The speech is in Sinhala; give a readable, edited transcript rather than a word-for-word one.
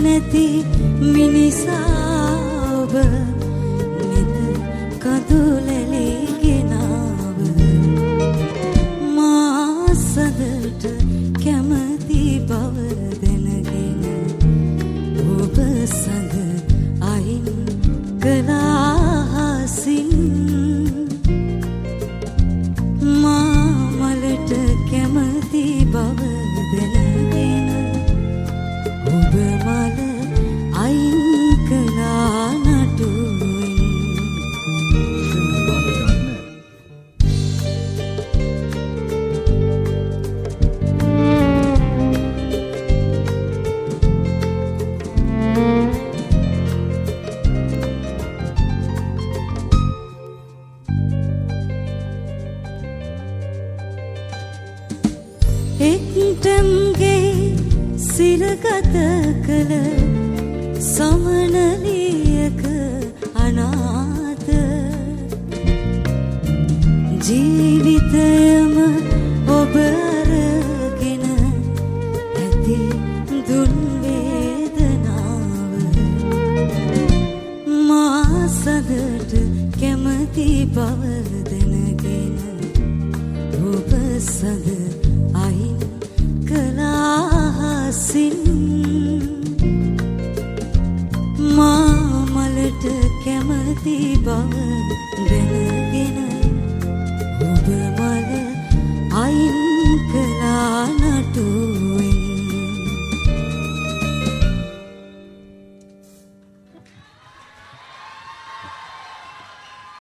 නැති මිනිසාව නිත කඳුලැලේ ගෙනාව මා සදට කැමති බව දැනගෙන ඔබ සඳ අයින් කලාසින් මා මලට කැමති බව දැනගෙන ඔබ මල අයින් කළා නටුවෙන් එක්ටම්ගේ සිරගත කළ සමනලියක අනාථ ජීවිතයම ඔබ අරගෙන ඇති දුන් වේදනාව මා සදට කැමති බව දැනගෙන ඔබ සද අයින් කලාසින් මා මලට කැමති බව දැන